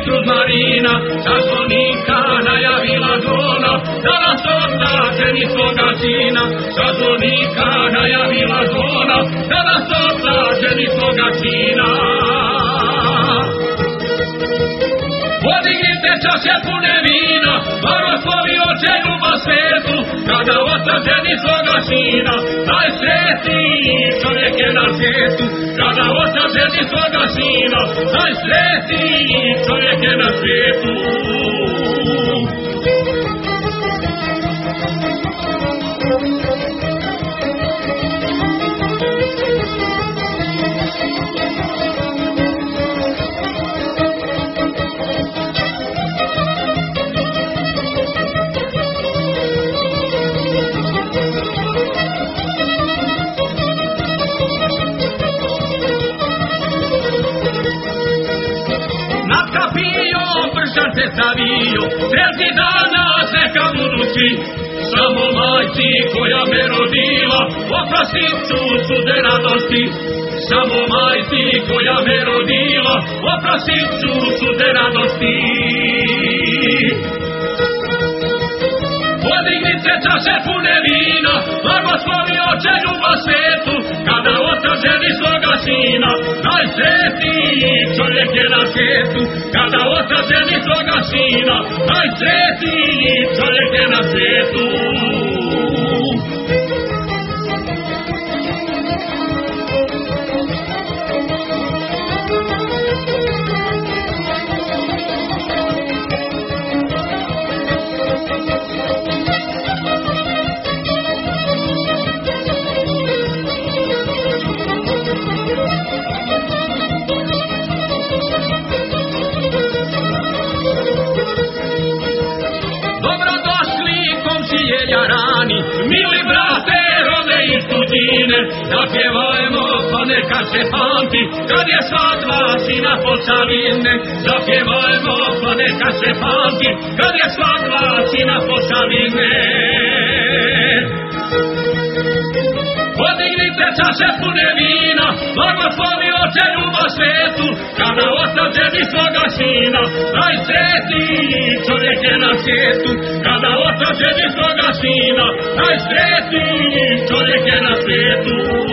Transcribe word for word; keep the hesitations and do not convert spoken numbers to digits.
Petrus Marina, sa zvonika najavila zvona, da nas otaženi svoga sina, sa zvonika najavila zvona, da nas otaženi svoga sina. Podignite čaše pune vina, blagoslovi oče ljubav svetu, kada otaženi svoga sina, najsretniji čovjek je na svijetu, kada otaženi svoga sina, najsretniji čovjek je na svijetu. Se stavio, treći danas neka budu svi, samo majci koja me rodila, oprostit ću suze radosti. Samo majci koja me rodila, oprostit ću suze radosti. Podignite čaše pune vina, blagoslovi oče ljubav svetu, kada otaženi svoga sina, najsretniji čovjek je na svijetu, kada otaženi svoga sina, najsretniji čovjek je na svijetu. Jarani, mili brate, rode iz tuđine, zapjevajmo pa neka se pamti, kad je svadba sina Posavine. Zapjevajmo pa neka se pamti, kad je svadba sina Posavine. Podignite čaše pune vina, blagoslovi oče ljubav svetu, kada otaženi svoga sina, najsretniji čovjek je na svijetu, kada otaženi svoga sina, najsretniji čovjek je na svijetu.